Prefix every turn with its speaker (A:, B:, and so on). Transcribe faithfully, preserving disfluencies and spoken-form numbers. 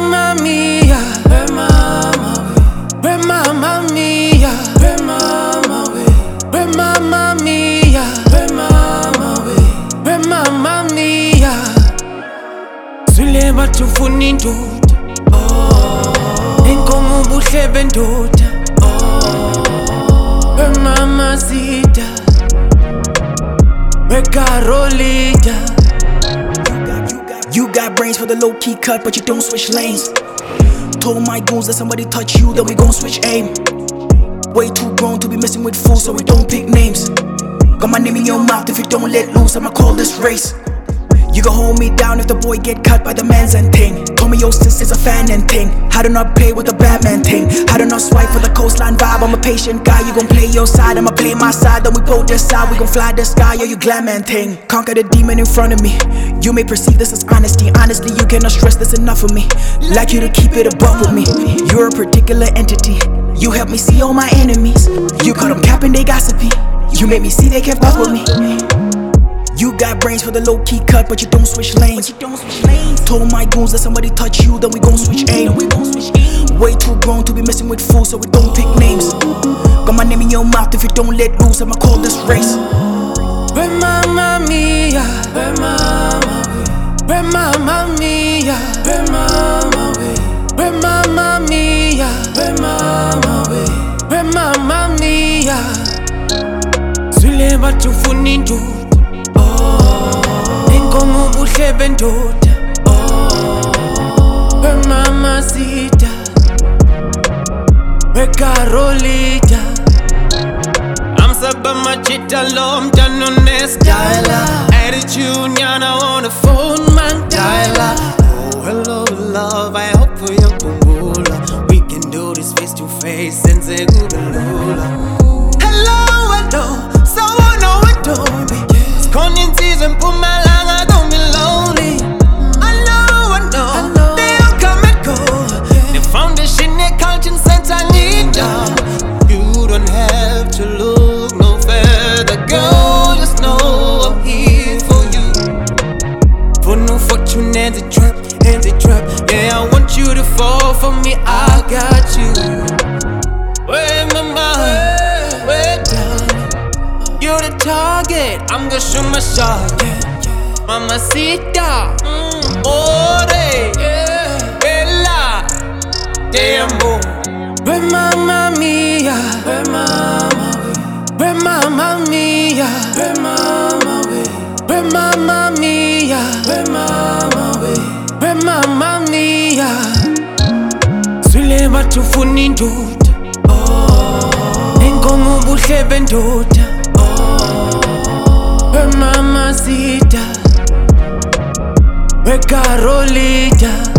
A: Mamma mia, we mama we, we mamma mia, we mama we, we mamma mia, we mama we, we mamma mia. Sulema tufuni ndoda, oh, inkomo buhle bendoda, oh, we mama sita, we Carolita.
B: You got brains for the low-key cut, but you don't switch lanes. Told my goons that somebody touch you, then we gon' switch aim. Way too grown to be messing with fools, so we don't pick names. Got my name in your mouth, if you don't let loose, I'ma call this race. You can hold me down if the boy get cut by the man's and ting. Told me your sister's a fan and ting. How do not play with the Batman ting? How do not swipe for the coastline vibe? I'm a patient guy, you gon' play your side, I'ma play my side. Then we pull this side, we gon' fly the sky, yo, you glam man ting. Conquer the demon in front of me. You may perceive this as honesty. Honestly, you cannot stress this enough of me. Like you to keep it above with me. You're a particular entity. You help me see all my enemies. You caught them capping, they gossipy. You made me see they kept up with me. You got brains for the low-key cut, but you don't switch lanes. Told my goons that somebody touch you, then we gon' switch aim. Way too grown to be messing with fools, so we don't pick names. Got my name in your mouth, if you don't let loose, I'ma call this race.
A: We mamma mia, we mama we, we mamma mia, we mama we, we mamma mia, we mama we, we mamma mia. Sulema tufuni ndoda, inkomo buhle bendoda, oh, we mama sita, we Carolita. I'm sabama chita lom jano nesta. Attitude nyana on the phone man dialer. Oh hello love, I hope for your kumbula. We can do this face to face and say gubelula. Hello hello, so no it don't be. Konin season put my langa, don't be lonely. I know, I know, I know. They all come and go. They found the shit in their conscience sense I need them. You don't have to look no further, girl. Just know I'm here for you. For no fortune and a trap, and a trap. Yeah, I want you to fall for me. I got you. Where my mind, where down. You're the target, I'm gonna shoot my shot. Mamacita, mm, ore, yeah. Bella, te amo. We mamma mia, we mama we, we mamma mia, we mama we, we mamma mia, we mama we, we mamma mia. Sulema tufuni ndoda, oh, inkomo buhle bendoda, we mama sita, we Carolita.